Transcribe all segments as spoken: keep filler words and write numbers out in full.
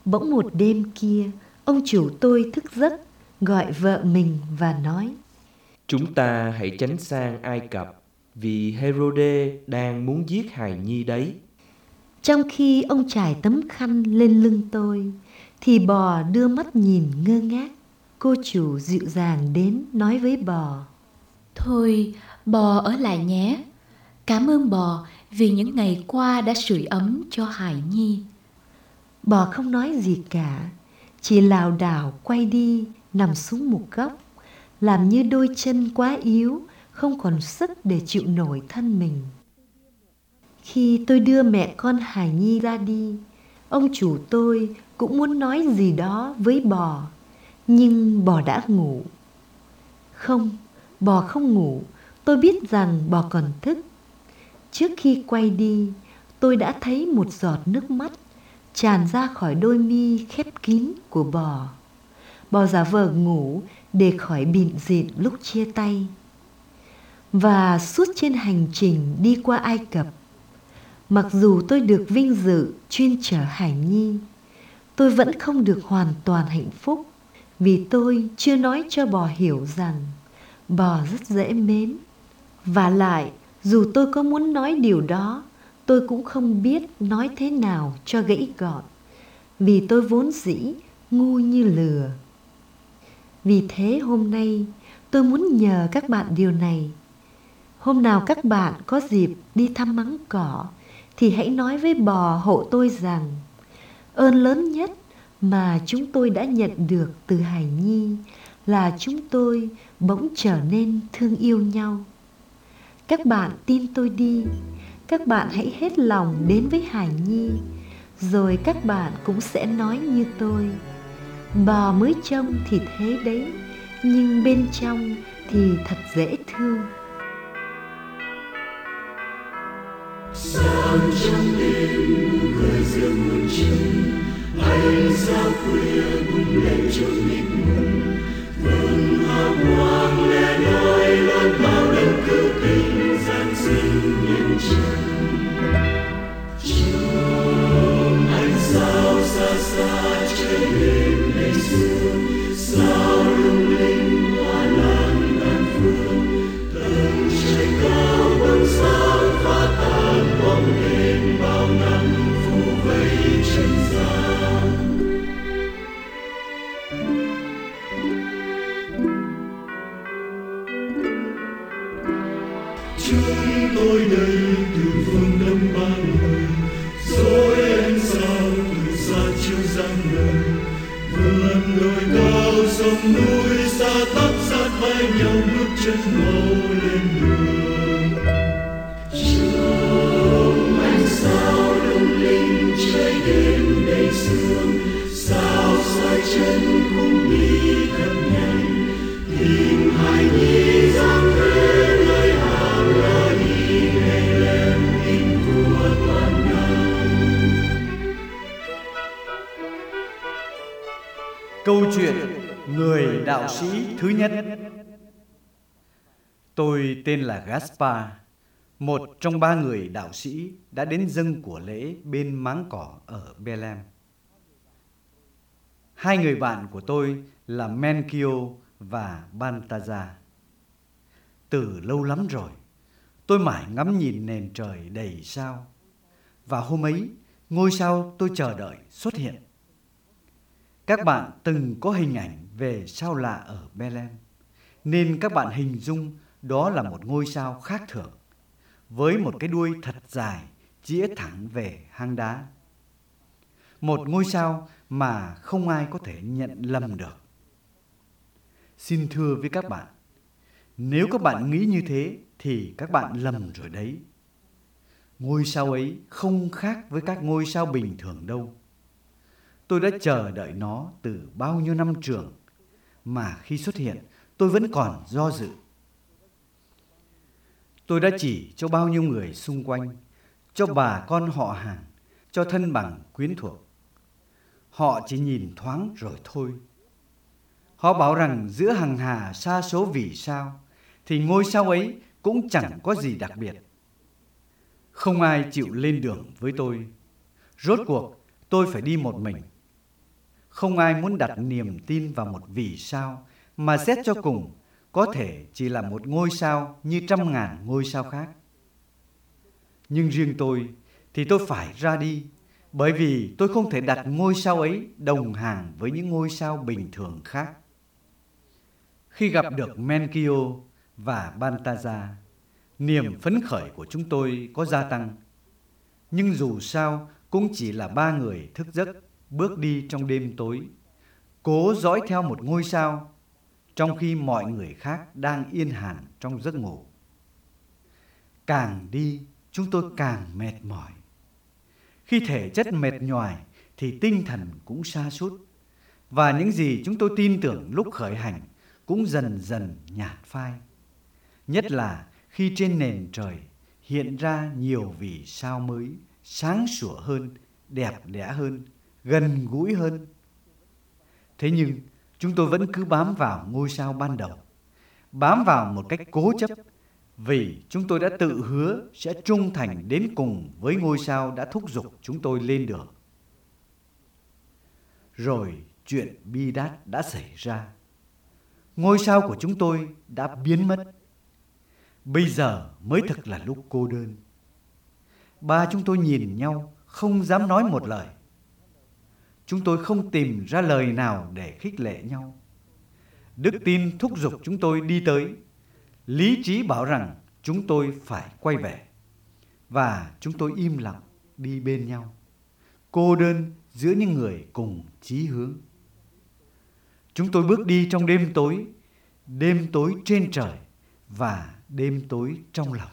Bỗng một đêm kia, ông chủ tôi thức giấc, gọi vợ mình và nói: Chúng ta hãy tránh sang Ai Cập, vì Hê-rô-đê đang muốn giết hài nhi đấy. Trong khi ông trải tấm khăn lên lưng tôi, thì bò đưa mắt nhìn ngơ ngác. Cô chủ dịu dàng đến nói với bò: Thôi, bò ở lại nhé. Cảm ơn bò vì những ngày qua đã sưởi ấm cho hài nhi. Bò không nói gì cả, chỉ lảo đảo quay đi, nằm xuống một góc, làm như đôi chân quá yếu, không còn sức để chịu nổi thân mình. Khi tôi đưa mẹ con hài nhi ra đi, ông chủ tôi cũng muốn nói gì đó với bò, nhưng bò đã ngủ. Không, bò không ngủ, tôi biết rằng bò còn thức. Trước khi quay đi, tôi đã thấy một giọt nước mắt tràn ra khỏi đôi mi khép kín của bò. Bò giả vờ ngủ để khỏi bịn rịn lúc chia tay. Và suốt trên hành trình đi qua Ai Cập, mặc dù tôi được vinh dự chuyên chở hài nhi, tôi vẫn không được hoàn toàn hạnh phúc, vì tôi chưa nói cho bò hiểu rằng bò rất dễ mến. Vả lại, dù tôi có muốn nói điều đó, tôi cũng không biết nói thế nào cho gãy gọn, vì tôi vốn dĩ ngu như lừa. Vì thế hôm nay tôi muốn nhờ các bạn điều này. Hôm nào các bạn có dịp đi thăm mắng cỏ, thì hãy nói với bò hộ tôi rằng ơn lớn nhất mà chúng tôi đã nhận được từ hài nhi là chúng tôi bỗng trở nên thương yêu nhau. Các bạn tin tôi đi, các bạn hãy hết lòng đến với hài nhi, rồi các bạn cũng sẽ nói như tôi: bò mới trông thì thế đấy, nhưng bên trong thì thật dễ thương. Sáng trong đêm khơi dương muôn trăng, ánh sao khuya bùng lên trong mịt mùng. Vầng hào quang lẻ loi loan bao đấng cứu tinh giáng sinh nhân trần. Trong ánh sao xa xa trời đêm đầy sương, sao lung linh hoa lan ngàn phương. Tầng trời cao vầng sáng phá tan bóng đêm bao năm phủ vây trần gian. Chúng tôi đây từ phương Đông ba người, dối ánh sao từ xa chiếu giang lời. Vượt đồi cao sông núi xa tắp sát vai nhau, bước chân mau lên đường. Trong ánh sao lung linh trời đêm đầy sương, sao soi chân cùng đi thật nhanh. Tìm hài nhi giang thế nơi hàng lo đi ngày lên tình của toàn năng. Câu chuyện Người đạo sĩ thứ nhất. Tôi tên là Gaspar, một trong ba người đạo sĩ đã đến dâng của lễ bên máng cỏ ở Bethlehem. Hai người bạn của tôi là Menkio và Balthazar. Từ lâu lắm rồi, tôi mải ngắm nhìn nền trời đầy sao, và hôm ấy, ngôi sao tôi chờ đợi xuất hiện. Các bạn từng có hình ảnh về sao lạ ở Bethlehem, nên các bạn hình dung đó là một ngôi sao khác thường, với một cái đuôi thật dài chĩa thẳng về hang đá. Một ngôi sao mà không ai có thể nhận lầm được. Xin thưa với các bạn, nếu các bạn nghĩ như thế thì các bạn lầm rồi đấy. Ngôi sao ấy không khác với các ngôi sao bình thường đâu. Tôi đã chờ đợi nó từ bao nhiêu năm trường, mà khi xuất hiện tôi vẫn còn do dự. Tôi đã chỉ cho bao nhiêu người xung quanh, cho bà con họ hàng, cho thân bằng quyến thuộc. Họ chỉ nhìn thoáng rồi thôi. Họ bảo rằng giữa hằng hà sa số vì sao, thì ngôi sao ấy cũng chẳng có gì đặc biệt. Không ai chịu lên đường với tôi. Rốt cuộc tôi phải đi một mình. Không ai muốn đặt niềm tin vào một vì sao mà xét cho cùng có thể chỉ là một ngôi sao như trăm ngàn ngôi sao khác. Nhưng riêng tôi thì tôi phải ra đi, bởi vì tôi không thể đặt ngôi sao ấy đồng hàng với những ngôi sao bình thường khác. Khi gặp được Menkyo và Bantaja, niềm phấn khởi của chúng tôi có gia tăng. Nhưng dù sao cũng chỉ là ba người thức giấc bước đi trong đêm tối, cố dõi theo một ngôi sao, trong khi mọi người khác đang yên hẳn trong giấc ngủ. Càng đi, chúng tôi càng mệt mỏi. Khi thể chất mệt nhoài thì tinh thần cũng sa sút, và những gì chúng tôi tin tưởng lúc khởi hành cũng dần dần nhạt phai. Nhất là khi trên nền trời hiện ra nhiều vì sao mới, sáng sủa hơn, đẹp đẽ hơn, gần gũi hơn. Thế nhưng chúng tôi vẫn cứ bám vào ngôi sao ban đầu, bám vào một cách cố chấp, vì chúng tôi đã tự hứa sẽ trung thành đến cùng với ngôi sao đã thúc giục chúng tôi lên đường. Rồi chuyện bi đát đã xảy ra. Ngôi sao của chúng tôi đã biến mất. Bây giờ mới thực là lúc cô đơn. Ba chúng tôi nhìn nhau, không dám nói một lời. Chúng tôi không tìm ra lời nào để khích lệ nhau. Đức tin thúc giục chúng tôi đi tới. Lý trí bảo rằng chúng tôi phải quay về. Và chúng tôi im lặng đi bên nhau, cô đơn giữa những người cùng chí hướng. Chúng tôi bước đi trong đêm tối, đêm tối trên trời và đêm tối trong lòng.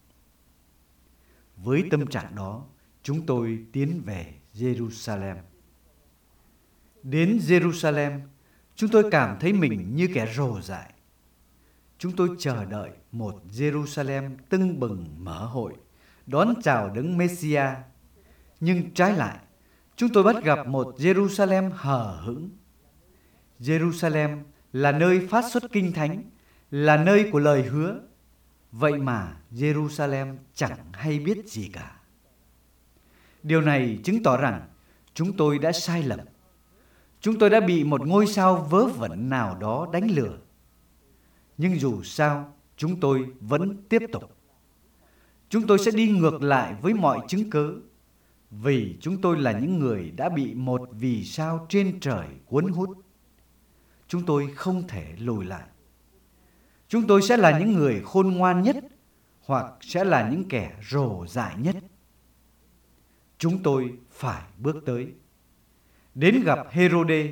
Với tâm trạng đó, chúng tôi tiến về Jerusalem. Đến Jerusalem, chúng tôi cảm thấy mình như kẻ rồ dại. Chúng tôi chờ đợi một Jerusalem tưng bừng mở hội, đón chào đấng Messiah. Nhưng trái lại, chúng tôi bắt gặp một Jerusalem hờ hững. Jerusalem là nơi phát xuất kinh thánh, là nơi của lời hứa. Vậy mà Jerusalem chẳng hay biết gì cả. Điều này chứng tỏ rằng chúng tôi đã sai lầm. Chúng tôi đã bị một ngôi sao vớ vẩn nào đó đánh lừa. Nhưng dù sao, chúng tôi vẫn tiếp tục. Chúng tôi sẽ đi ngược lại với mọi chứng cớ, vì chúng tôi là những người đã bị một vì sao trên trời cuốn hút. Chúng tôi không thể lùi lại. Chúng tôi sẽ là những người khôn ngoan nhất, hoặc sẽ là những kẻ rồ dại nhất. Chúng tôi phải bước tới. Đến gặp Herode.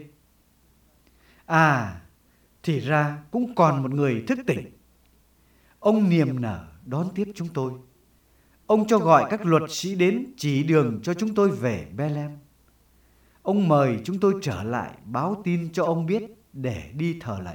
À, thì ra cũng còn một người thức tỉnh. Ông niềm nở đón tiếp chúng tôi. Ông cho gọi các luật sĩ đến chỉ đường cho chúng tôi về Bethlehem. Ông mời chúng tôi trở lại báo tin cho ông biết để đi thờ lạy.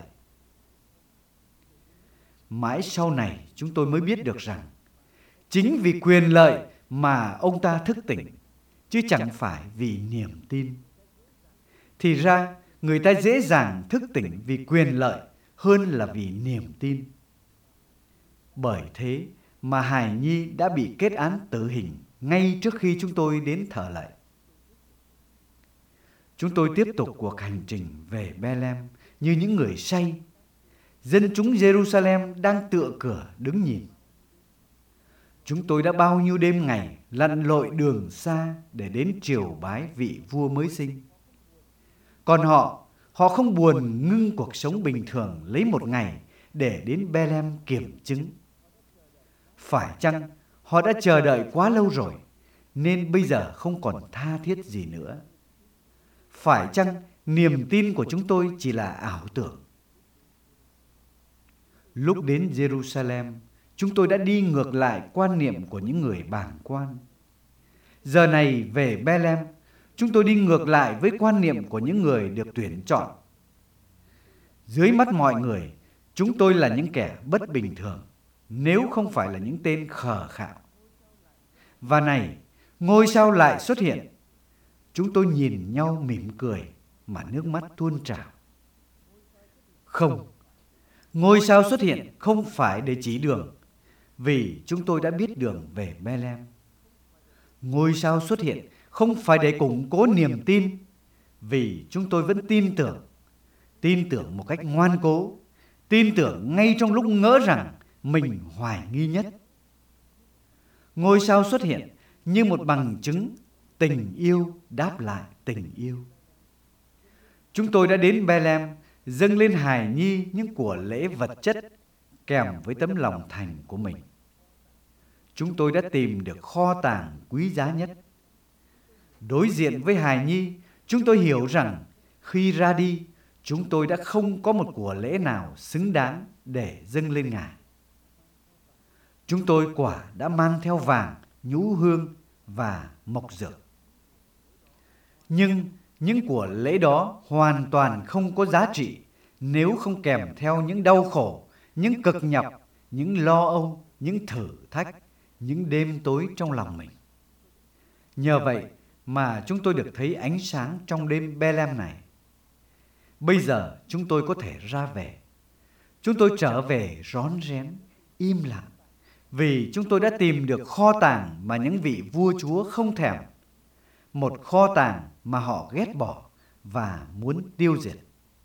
Mãi sau này chúng tôi mới biết được rằng chính vì quyền lợi mà ông ta thức tỉnh, chứ chẳng phải vì niềm tin. Thì ra người ta dễ dàng thức tỉnh vì quyền lợi hơn là vì niềm tin. Bởi thế mà hài nhi đã bị kết án tử hình ngay trước khi chúng tôi đến thờ lạy. Chúng tôi tiếp tục cuộc hành trình về Bethlehem như những người say. Dân chúng Jerusalem đang tựa cửa đứng nhìn. Chúng tôi đã bao nhiêu đêm ngày lặn lội đường xa để đến triều bái vị vua mới sinh. Còn họ, họ không buồn ngưng cuộc sống bình thường lấy một ngày để đến Bethlehem kiểm chứng. Phải chăng họ đã chờ đợi quá lâu rồi, nên bây giờ không còn tha thiết gì nữa? Phải chăng niềm tin của chúng tôi chỉ là ảo tưởng? Lúc đến Jerusalem, chúng tôi đã đi ngược lại quan niệm của những người bàng quan. Giờ này về Bethlehem, chúng tôi đi ngược lại với quan niệm của những người được tuyển chọn. Dưới mắt mọi người, chúng tôi là những kẻ bất bình thường, nếu không phải là những tên khờ khạo. Và này, ngôi sao lại xuất hiện. Chúng tôi nhìn nhau mỉm cười mà nước mắt tuôn trào. Không, ngôi sao xuất hiện không phải để chỉ đường, vì chúng tôi đã biết đường về Bethlehem. Ngôi sao xuất hiện không phải để củng cố niềm tin, vì chúng tôi vẫn tin tưởng, tin tưởng một cách ngoan cố, tin tưởng ngay trong lúc ngỡ rằng mình hoài nghi nhất. Ngôi sao xuất hiện như một bằng chứng tình yêu đáp lại tình yêu. Chúng tôi đã đến Bethlehem dâng lên hài nhi những của lễ vật chất kèm với tấm lòng thành của mình. Chúng tôi đã tìm được kho tàng quý giá nhất. Đối diện với hài nhi, chúng tôi hiểu rằng khi ra đi, chúng tôi đã không có một của lễ nào xứng đáng để dâng lên Ngài. Chúng tôi quả đã mang theo vàng, nhũ hương và mộc dược. Nhưng những của lễ đó hoàn toàn không có giá trị nếu không kèm theo những đau khổ, những cực nhọc, những lo âu, những thử thách, những đêm tối trong lòng mình. Nhờ vậy mà chúng tôi được thấy ánh sáng trong đêm Bethlehem này. Bây giờ chúng tôi có thể ra về. Chúng tôi trở về rón rén, im lặng, vì chúng tôi đã tìm được kho tàng mà những vị vua chúa không thèm. Một kho tàng mà họ ghét bỏ và muốn tiêu diệt.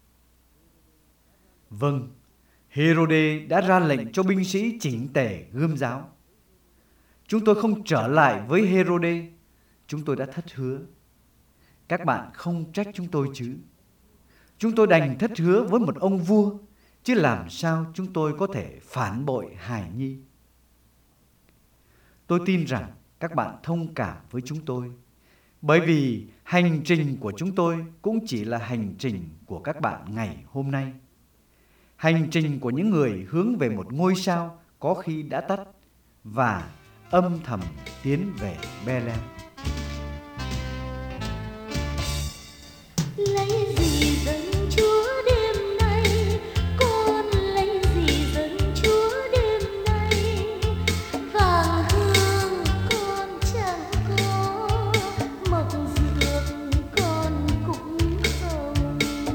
Vâng, Herode đã ra lệnh cho binh sĩ chỉnh tề gươm giáo. Chúng tôi không trở lại với Herode. Chúng tôi đã thất hứa. Các bạn không trách chúng tôi chứ? Chúng tôi đành thất hứa với một ông vua, chứ làm sao chúng tôi có thể phản bội hài nhi? Tôi tin rằng các bạn thông cảm với chúng tôi, bởi vì hành trình của chúng tôi cũng chỉ là hành trình của các bạn ngày hôm nay. Hành trình của những người hướng về một ngôi sao có khi đã tắt và âm thầm tiến về Bethlehem. Lấy gì dâng Chúa đêm nay, con lấy gì dâng Chúa đêm nay. Vàng hương con chẳng có, mộc dược con cũng không.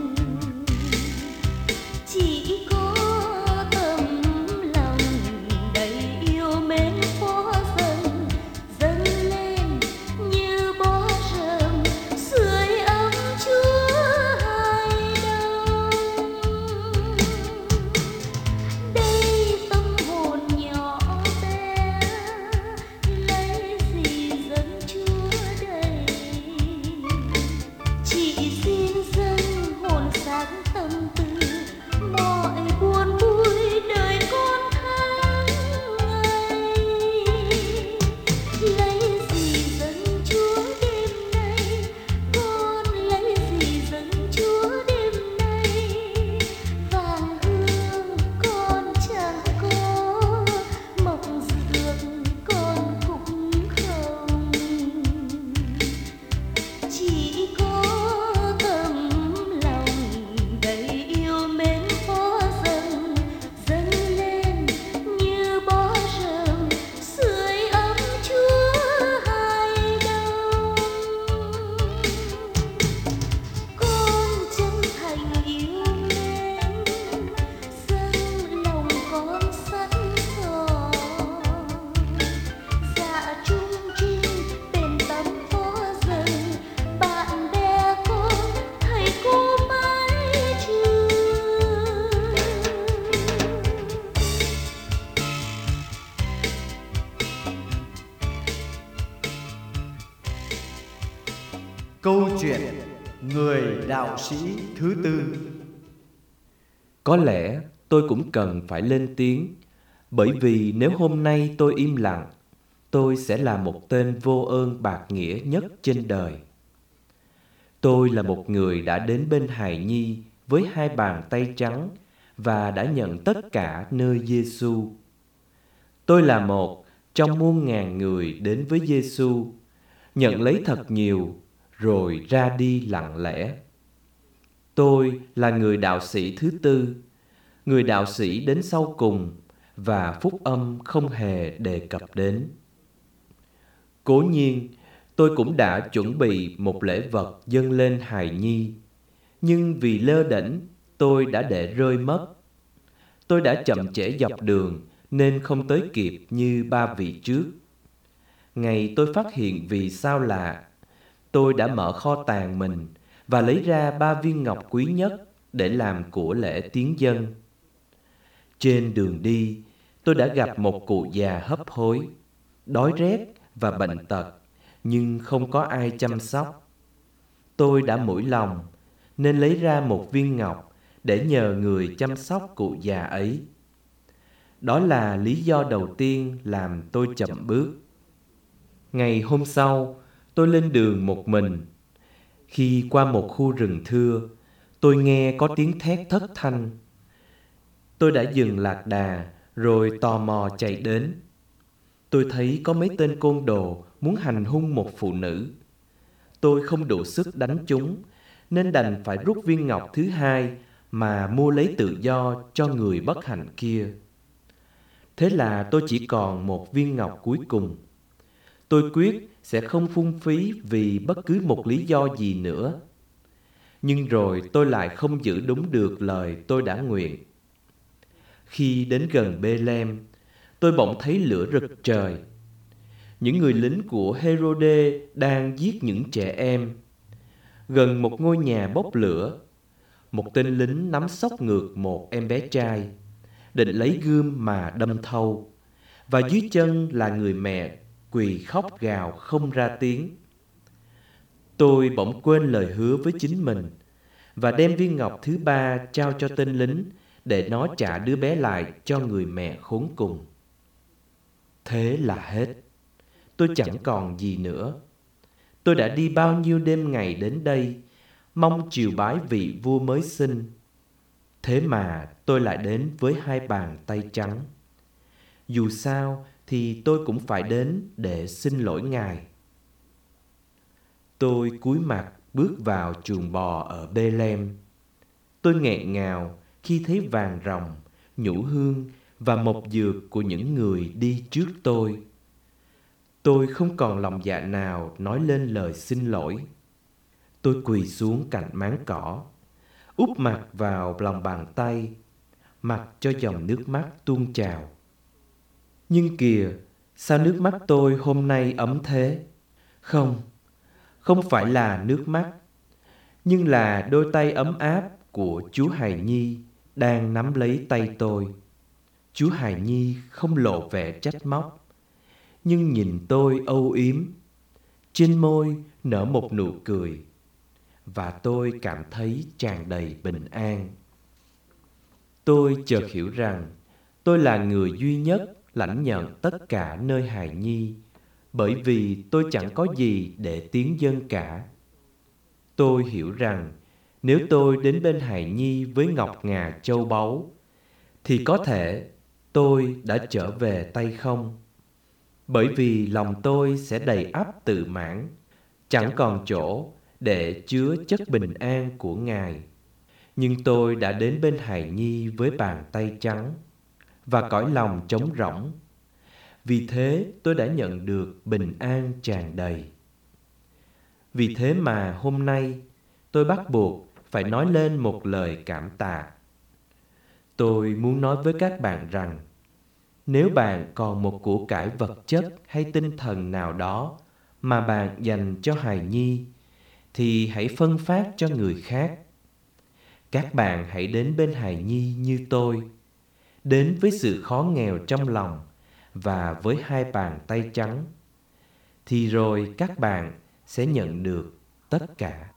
Chỉ có tấm lòng đầy yêu mến phó dâng, dâng lên như bó rơm sưởi ấm Chúa hài đồng. Đây tâm hồn nhỏ bé, lấy gì dâng Chúa đây. Chỉ xin dâng hồn sáng tâm tư, mọi buồn vui đời con tháng ngày. Lấy gì dâng Chúa đêm nay, con lấy gì dâng Chúa đêm nay. Vàng hương con chẳng có, mộc dược con cũng không. Chỉ có tấm lòng đầy yêu mến phó dâng, dâng lên như bó rơm sưởi ấm Chúa hài đồng. Con chân thành yêu mến, dâng lòng con sẵn sò. Dạ trung trinh tên tấm phó dâng, bạn bè con, thầy cô mái trường. Câu chuyện người đạo sĩ thứ tư. Có lẽ tôi cũng cần phải lên tiếng, bởi vì nếu hôm nay tôi im lặng, tôi sẽ là một tên vô ơn bạc nghĩa nhất trên đời. Tôi là một người đã đến bên hài nhi với hai bàn tay trắng và đã nhận tất cả nơi Giêsu. Tôi là một trong muôn ngàn người đến với Giêsu, nhận lấy thật nhiều rồi ra đi lặng lẽ. Tôi là người đạo sĩ thứ tư, người đạo sĩ đến sau cùng và phúc âm không hề đề cập đến. Cố nhiên, tôi cũng đã chuẩn bị một lễ vật dâng lên hài nhi, nhưng vì lơ đễnh, tôi đã để rơi mất. Tôi đã chậm trễ dọc đường nên không tới kịp như ba vị trước. Ngày tôi phát hiện vì sao lạ, tôi đã mở kho tàng mình và lấy ra ba viên ngọc quý nhất để làm của lễ tiến dân. Trên đường đi, tôi đã gặp một cụ già hấp hối, đói rét và bệnh tật, nhưng không có ai chăm sóc. Tôi đã mũi lòng, nên lấy ra một viên ngọc để nhờ người chăm sóc cụ già ấy. Đó là lý do đầu tiên làm tôi chậm bước. Ngày hôm sau, tôi lên đường một mình. Khi qua một khu rừng thưa, tôi nghe có tiếng thét thất thanh. Tôi đã dừng lạc đà, rồi tò mò chạy đến. Tôi thấy có mấy tên côn đồ muốn hành hung một phụ nữ. Tôi không đủ sức đánh chúng, nên đành phải rút viên ngọc thứ hai mà mua lấy tự do cho người bất hạnh kia. Thế là tôi chỉ còn một viên ngọc cuối cùng. Tôi quyết sẽ không phung phí vì bất cứ một lý do gì nữa. Nhưng rồi tôi lại không giữ đúng được lời tôi đã nguyện. Khi đến gần Bê-lem, tôi bỗng thấy lửa rực trời. Những người lính của Hê-rô-đê đang giết những trẻ em. Gần một ngôi nhà bốc lửa, một tên lính nắm xốc ngược một em bé trai, định lấy gươm mà đâm thâu, và dưới chân là người mẹ quỳ khóc gào không ra tiếng. Tôi bỗng quên lời hứa với chính mình và đem viên ngọc thứ ba trao cho tên lính để nó trả đứa bé lại cho người mẹ khốn cùng. Thế là hết. Tôi chẳng còn gì nữa. Tôi đã đi bao nhiêu đêm ngày đến đây, mong chiều bái vị vua mới sinh. Thế mà tôi lại đến với hai bàn tay trắng. Dù sao thì tôi cũng phải đến để xin lỗi ngài. Tôi cúi mặt bước vào chuồng bò ở Bê-lem. Tôi nghẹn ngào khi thấy vàng ròng, nhũ hương và mộc dược của những người đi trước tôi. Tôi không còn lòng dạ nào nói lên lời xin lỗi. Tôi quỳ xuống cạnh máng cỏ, úp mặt vào lòng bàn tay, mặc cho dòng nước mắt tuôn trào. Nhưng kìa, sao nước mắt tôi hôm nay ấm thế? Không, không phải là nước mắt, nhưng là đôi tay ấm áp của chú hài nhi đang nắm lấy tay tôi. Chú hài nhi không lộ vẻ trách móc, nhưng nhìn tôi âu yếm. Trên môi nở một nụ cười, và tôi cảm thấy tràn đầy bình an. Tôi chợt hiểu rằng tôi là người duy nhất lãnh nhận tất cả nơi hài nhi, bởi vì tôi chẳng có gì để tiến dâng cả. Tôi hiểu rằng nếu tôi đến bên hài nhi với ngọc ngà châu báu, thì có thể tôi đã trở về tay không. Bởi vì lòng tôi sẽ đầy ắp tự mãn, chẳng còn chỗ để chứa chất bình an của ngài. Nhưng tôi đã đến bên hài nhi với bàn tay trắng và cõi lòng trống rỗng. Vì thế tôi đã nhận được bình an tràn đầy. Vì thế mà hôm nay tôi bắt buộc phải nói lên một lời cảm tạ. Tôi muốn nói với các bạn rằng, nếu bạn còn một của cải vật chất hay tinh thần nào đó mà bạn dành cho hài nhi, thì hãy phân phát cho người khác. Các bạn hãy đến bên hài nhi như tôi, đến với sự khó nghèo trong lòng và với hai bàn tay trắng, thì rồi các bạn sẽ nhận được tất cả.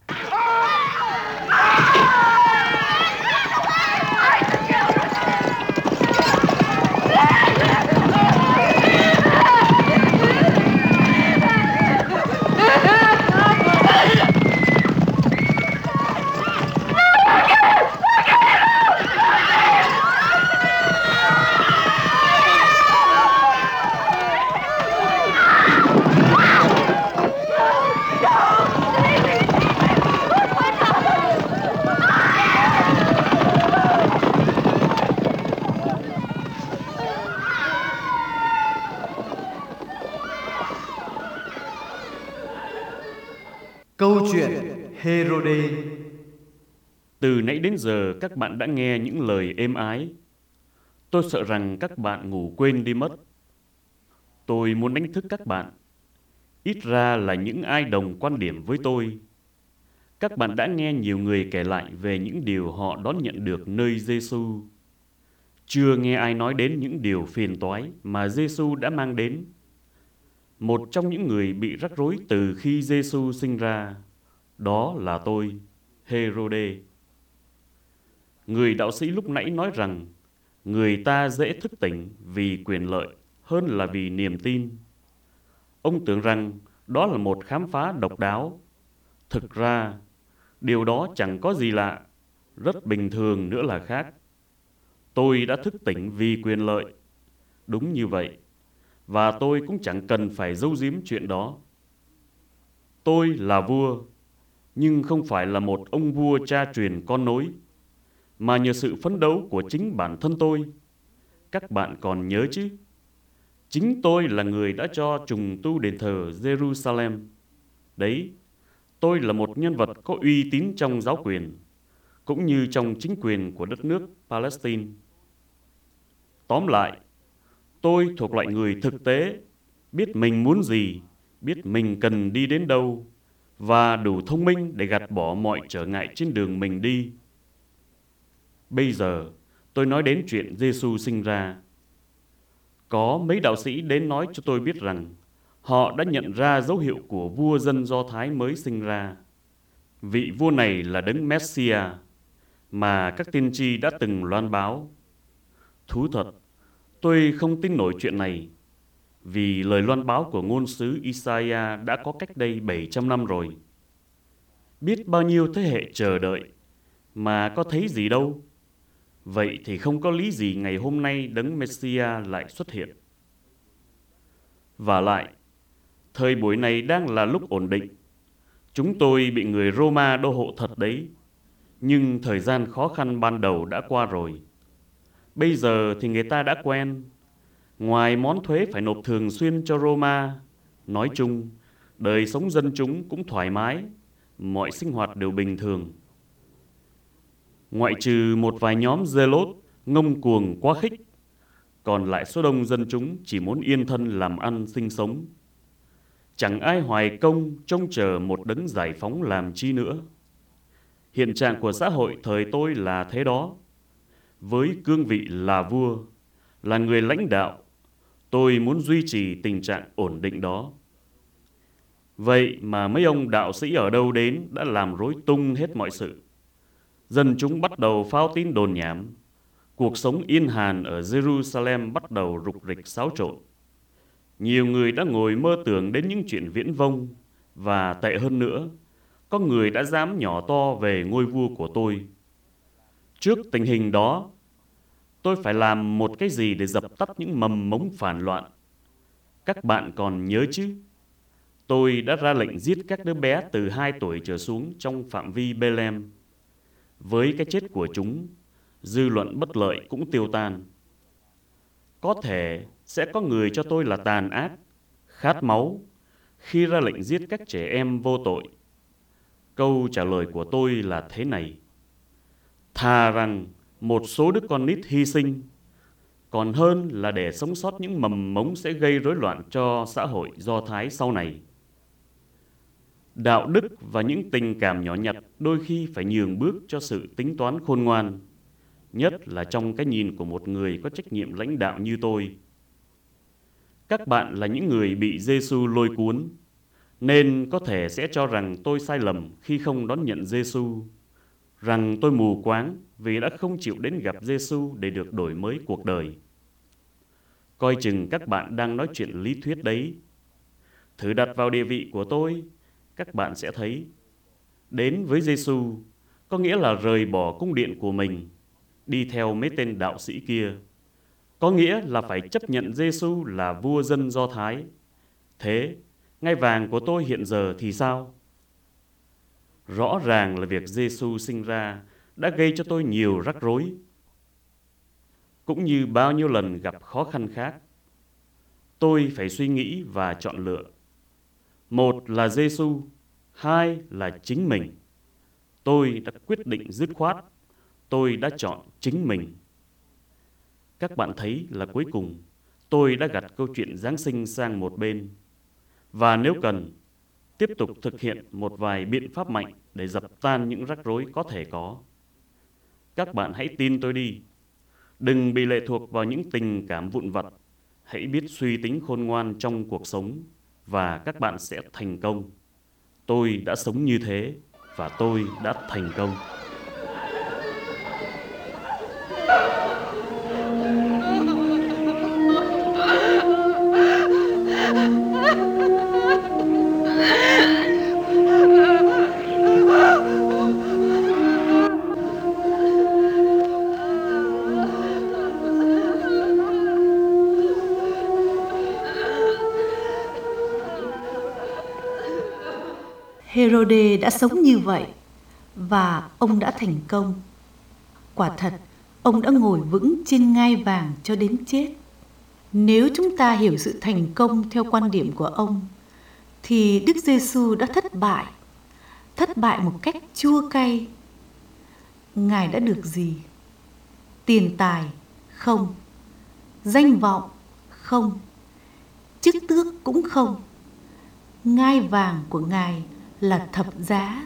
Câu chuyện Hê-rô-đê. Từ nãy đến giờ các bạn đã nghe những lời êm ái. Tôi sợ rằng các bạn ngủ quên đi mất. Tôi muốn đánh thức các bạn, ít ra là những ai đồng quan điểm với tôi. Các bạn đã nghe nhiều người kể lại về những điều họ đón nhận được nơi Giêsu. Chưa nghe ai nói đến những điều phiền toái mà Giêsu đã mang đến. Một trong những người bị rắc rối từ khi Giêsu sinh ra, đó là tôi, Hêrôđê. Người đạo sĩ lúc nãy nói rằng người ta dễ thức tỉnh vì quyền lợi hơn là vì niềm tin. Ông tưởng rằng đó là một khám phá độc đáo. Thực ra, điều đó chẳng có gì lạ, rất bình thường nữa là khác. Tôi đã thức tỉnh vì quyền lợi. Đúng như vậy. Và tôi cũng chẳng cần phải giấu giếm chuyện đó. Tôi là vua, nhưng không phải là một ông vua cha truyền con nối, mà nhờ sự phấn đấu của chính bản thân tôi. Các bạn còn nhớ chứ? Chính tôi là người đã cho trùng tu đền thờ Jerusalem. Đấy, tôi là một nhân vật có uy tín trong giáo quyền, cũng như trong chính quyền của đất nước Palestine. Tóm lại, tôi thuộc loại người thực tế, biết mình muốn gì, biết mình cần đi đến đâu, và đủ thông minh để gạt bỏ mọi trở ngại trên đường mình đi. Bây giờ, tôi nói đến chuyện Giêsu sinh ra. Có mấy đạo sĩ đến nói cho tôi biết rằng họ đã nhận ra dấu hiệu của vua dân Do Thái mới sinh ra. Vị vua này là đấng Messia mà các tiên tri đã từng loan báo. Thú thật, tôi không tin nổi chuyện này, vì lời loan báo của ngôn sứ Isaiah đã có cách đây bảy trăm năm rồi. Biết bao nhiêu thế hệ chờ đợi, mà có thấy gì đâu. Vậy thì không có lý gì ngày hôm nay đấng Messia lại xuất hiện. Vả lại, thời buổi này đang là lúc ổn định. Chúng tôi bị người Roma đô hộ thật đấy, nhưng thời gian khó khăn ban đầu đã qua rồi. Bây giờ thì người ta đã quen. Ngoài món thuế phải nộp thường xuyên cho Roma, nói chung, đời sống dân chúng cũng thoải mái, mọi sinh hoạt đều bình thường. Ngoại trừ một vài nhóm Giê-lốt ngông cuồng quá khích, còn lại số đông dân chúng chỉ muốn yên thân làm ăn sinh sống. Chẳng ai hoài công trông chờ một đấng giải phóng làm chi nữa. Hiện trạng của xã hội thời tôi là thế đó. Với cương vị là vua, là người lãnh đạo, tôi muốn duy trì tình trạng ổn định đó. Vậy mà mấy ông đạo sĩ ở đâu đến đã làm rối tung hết mọi sự. Dân chúng bắt đầu phao tin đồn nhảm. Cuộc sống yên hàn ở Jerusalem bắt đầu rục rịch xáo trộn. Nhiều người đã ngồi mơ tưởng đến những chuyện viễn vông, và tệ hơn nữa, có người đã dám nhỏ to về ngôi vua của tôi. Trước tình hình đó, tôi phải làm một cái gì để dập tắt những mầm mống phản loạn. Các bạn còn nhớ chứ? Tôi đã ra lệnh giết các đứa bé từ hai tuổi trở xuống trong phạm vi Bethlehem. Với cái chết của chúng, dư luận bất lợi cũng tiêu tan. Có thể sẽ có người cho tôi là tàn ác, khát máu khi ra lệnh giết các trẻ em vô tội. Câu trả lời của tôi là thế này: thà rằng một số đứa con nít hy sinh, còn hơn là để sống sót những mầm mống sẽ gây rối loạn cho xã hội Do Thái sau này. Đạo đức và những tình cảm nhỏ nhặt đôi khi phải nhường bước cho sự tính toán khôn ngoan, nhất là trong cái nhìn của một người có trách nhiệm lãnh đạo như tôi. Các bạn là những người bị Giêsu lôi cuốn, nên có thể sẽ cho rằng tôi sai lầm khi không đón nhận Giêsu, rằng tôi mù quáng vì đã không chịu đến gặp Giêsu để được đổi mới cuộc đời. Coi chừng các bạn đang nói chuyện lý thuyết đấy. Thử đặt vào địa vị của tôi, các bạn sẽ thấy đến với Giêsu có nghĩa là rời bỏ cung điện của mình, đi theo mấy tên đạo sĩ kia. Có nghĩa là phải chấp nhận Giêsu là vua dân Do Thái. Thế, ngai vàng của tôi hiện giờ thì sao? Rõ ràng là việc Giêsu sinh ra đã gây cho tôi nhiều rắc rối, cũng như bao nhiêu lần gặp khó khăn khác. Tôi phải suy nghĩ và chọn lựa. Một là Giêsu, hai là chính mình. Tôi đã quyết định dứt khoát, tôi đã chọn chính mình. Các bạn thấy là cuối cùng, tôi đã gạt câu chuyện Giáng sinh sang một bên. Và nếu cần, tiếp tục thực hiện một vài biện pháp mạnh để dập tan những rắc rối có thể có. Các bạn hãy tin tôi đi. Đừng bị lệ thuộc vào những tình cảm vụn vặt. Hãy biết suy tính khôn ngoan trong cuộc sống và các bạn sẽ thành công. Tôi đã sống như thế và tôi đã thành công. Herode đã sống như vậy và ông đã thành công. Quả thật, ông đã ngồi vững trên ngai vàng cho đến chết. Nếu chúng ta hiểu sự thành công theo quan điểm của ông, thì Đức Giêsu đã thất bại, thất bại một cách chua cay. Ngài đã được gì? Tiền tài? Không. Danh vọng? Không. Chức tước cũng không. Ngai vàng của Ngài là thập giá.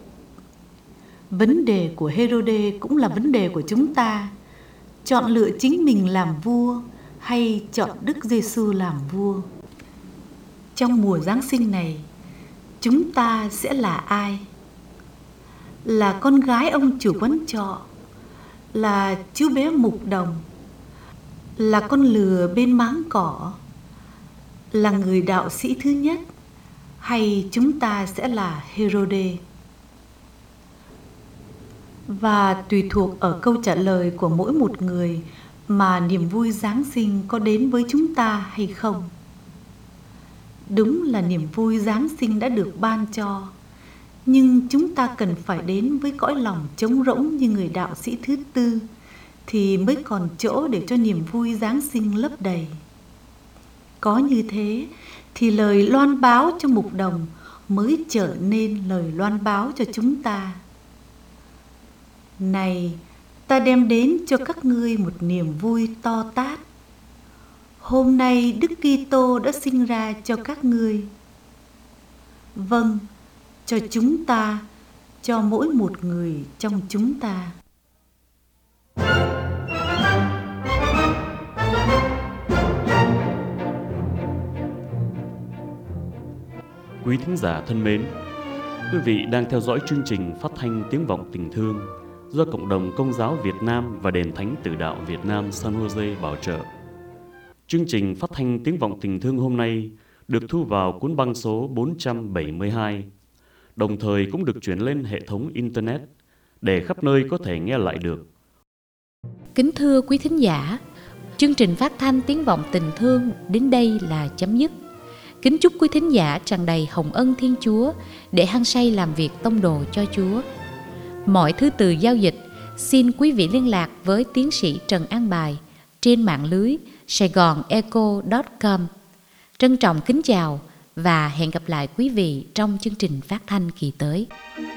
Vấn đề của Herode cũng là vấn đề của chúng ta. Chọn lựa chính mình làm vua hay chọn Đức Giêsu làm vua? Trong mùa Giáng sinh này, chúng ta sẽ là ai? Là con gái ông chủ quán trọ? Là chú bé mục đồng? Là con lừa bên máng cỏ? Là người đạo sĩ thứ nhất? Hay chúng ta sẽ là Herode? Và tùy thuộc ở câu trả lời của mỗi một người mà niềm vui Giáng sinh có đến với chúng ta hay không. Đúng là niềm vui Giáng sinh đã được ban cho, nhưng chúng ta cần phải đến với cõi lòng trống rỗng như người đạo sĩ thứ tư thì mới còn chỗ để cho niềm vui Giáng sinh lấp đầy. Có như thế thì lời loan báo cho mục đồng mới trở nên lời loan báo cho chúng ta. Này, ta đem đến cho các ngươi một niềm vui to tát. Hôm nay Đức Kitô đã sinh ra cho các ngươi. Vâng, cho chúng ta, cho mỗi một người trong chúng ta. Quý thính giả thân mến, quý vị đang theo dõi chương trình phát thanh Tiếng Vọng Tình Thương do Cộng đồng Công giáo Việt Nam và Đền Thánh Tử Đạo Việt Nam San Jose bảo trợ. Chương trình phát thanh Tiếng Vọng Tình Thương hôm nay được thu vào cuốn băng số bốn trăm bảy mươi hai, đồng thời cũng được chuyển lên hệ thống Internet để khắp nơi có thể nghe lại được. Kính thưa quý thính giả, chương trình phát thanh Tiếng Vọng Tình Thương đến đây là chấm dứt. Kính chúc quý thính giả tràn đầy hồng ân Thiên Chúa để hăng say làm việc tông đồ cho Chúa. Mọi thứ từ giao dịch, xin quý vị liên lạc với tiến sĩ Trần An Bài trên mạng lưới saigonecho chấm com. Trân trọng kính chào và hẹn gặp lại quý vị trong chương trình phát thanh kỳ tới.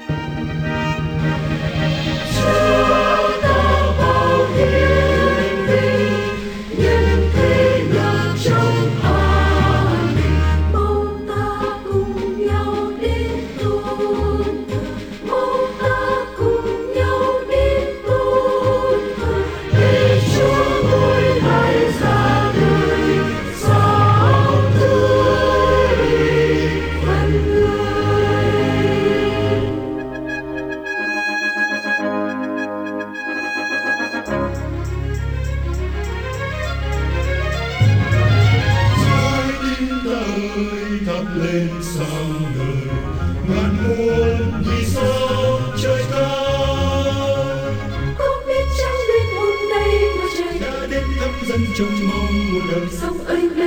lên sang đời ngàn muôn vì sao trời cao. Không biết trăng bên hôm nay mà trời đã đến thăm dân trông mong một đời sông ấy